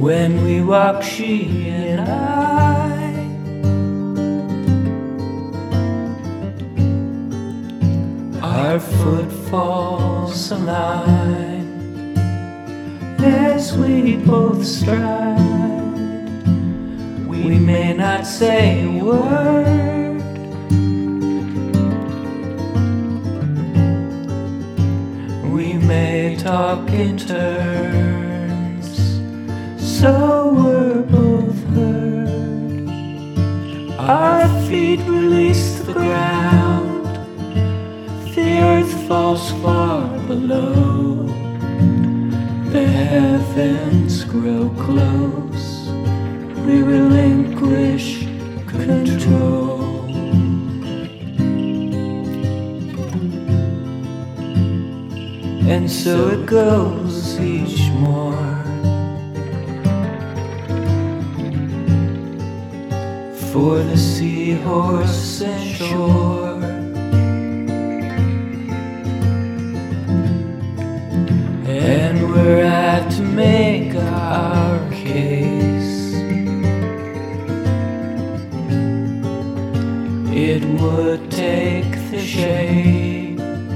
When we walk, she and I, our footfalls align as we both stride. We may not say a word, we may talk in turns, so we're both heard. Our feet release the ground, the earth falls far below, the heavens grow close, we relinquish control. And so it goes each morn, for the seahorse and shore. And we're at to make our case. It would take the shape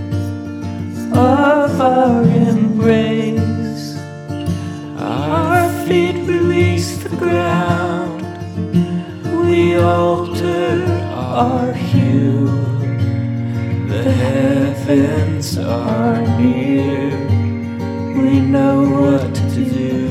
of our embrace. Our feet release the ground, we alter our hue. The heavens are near, we know what to do.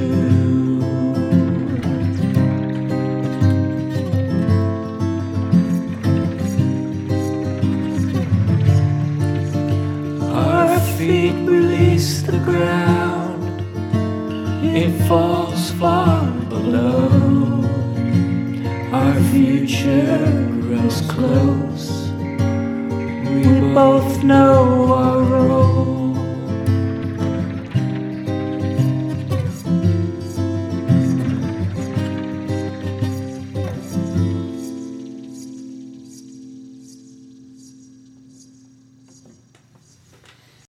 Our feet release the ground, it falls far below, our future grows close, we both know our role.